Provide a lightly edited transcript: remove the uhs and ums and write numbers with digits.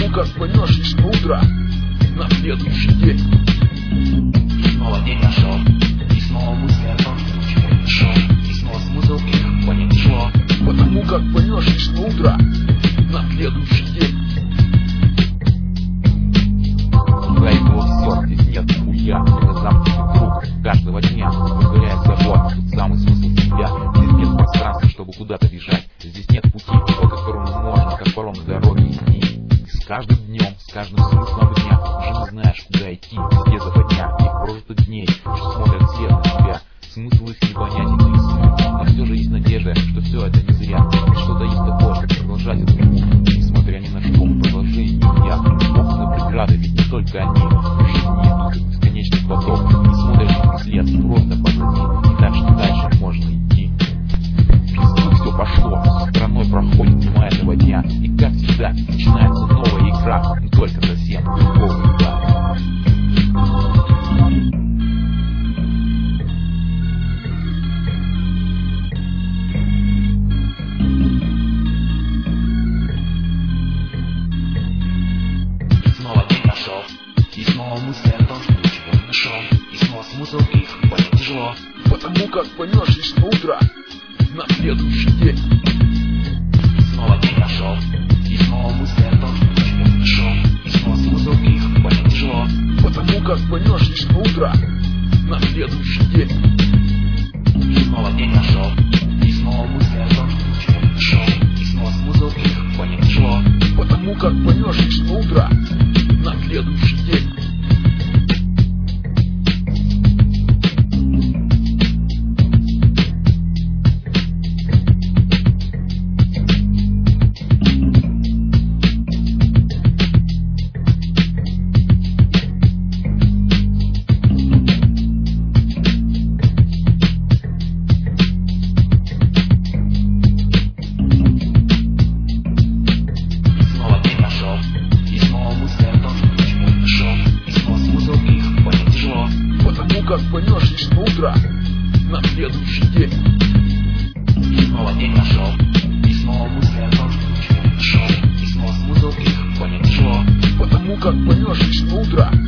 Потому как поймешь лишь на утро, на следующий день. И снова день прошел, и снова мысли о том, что ничего не нашел, и снова смысл их понять тяжело. Потому как поймешь лишь на утро, на следующий день. Проиграл все, здесь нет хуя. Это замкнутый круг каждого дня. Выгоряет забор, тут самый смысл себя. Здесь нет пространства, чтобы куда-то бежать. Здесь нет пути, по которому можно, как пором на дороге идти. И с каждым днем, с каждым смыслом дня уже не знаешь, куда идти, где западня. Их прожито дней, что смотрят свет на тебя. Смысл их не понятен, не рисует. Но все же есть надежда, что все это не зря. И что-то есть такое, чтобы продолжать этот путь. Несмотря ни на что, продолжение я. Бог на преграды, ведь не только они. В жизни идут как бесконечный поток. Не смотришь на след, просто позади. И так что дальше можно идти. Пизду все пошло, со стороной проходит тьма этого дня. И как всегда, начинается новая игра, но только совсем другого угла. И снова мысли о том, что ничего не нашел, и снова смысл их понять тяжело. Потому как поймешь лишь на утро, на следующий день. И снова день прошел, и снова мысли о том, что ничего не нашел, и снова смысл их понять тяжело. Потому как поймешь лишь на утро, на следующий день. И снова день прошел, и снова мысли о том, что ничего не нашел, и снова смысл их понять тяжело. Потому как поймешь лишь на утро, на следующий день. Как поймешь лишь на утро, на следующий день. И снова день прошел, и снова мысли о том, что ничего не нашел, и снова смысл их понять тяжело. Потому как поймешь лишь на утро,